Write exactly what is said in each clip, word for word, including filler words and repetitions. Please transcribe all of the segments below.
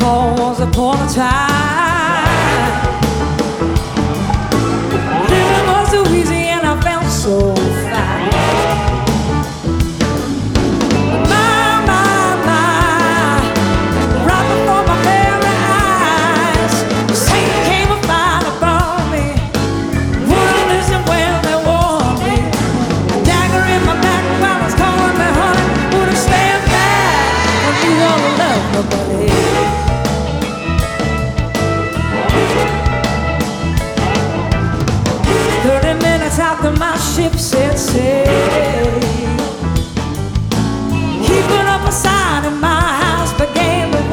recall once upon a time. Living was so easy and I felt so fine. My, my, my, right before my very eyes, Satan came and fired upon me. Wouldn't listen when they warned me. A dagger in my back while I was calling me honey. Wouldn't stand back when you don't love nobody. Thirty minutes after my ship set sail, keeping up a sign in my house began to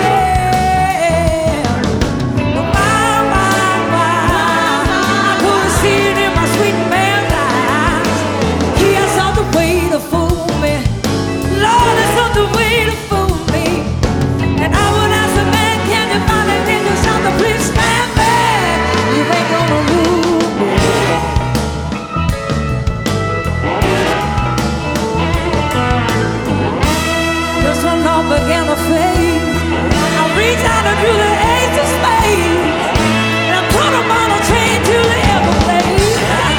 wail. My, my, my, I could see it in my sweet man's eyes. He had something way to fool me. Lord, there's something way to fool me. And I would ask the man, can you find it in your something? Please stand back. You ain't gonna rule me. Just when all began to fade, I reached out and drew the ace of spades, and I put them on a train to the Everglades.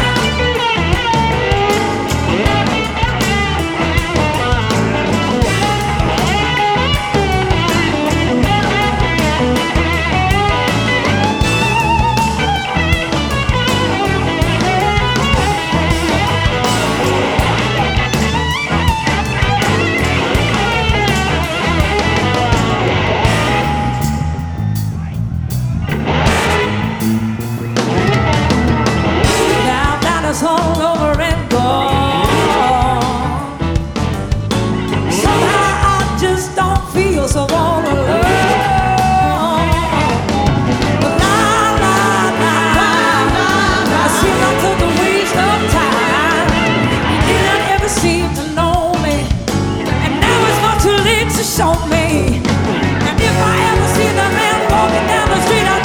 Now that it's all over and gone, somehow I just don't feel so all alone. But la la la, I seem like took a waste of time. You didn't ever seem to know me, and now it's much too late to show me. And if I ever see the man walking down the street, I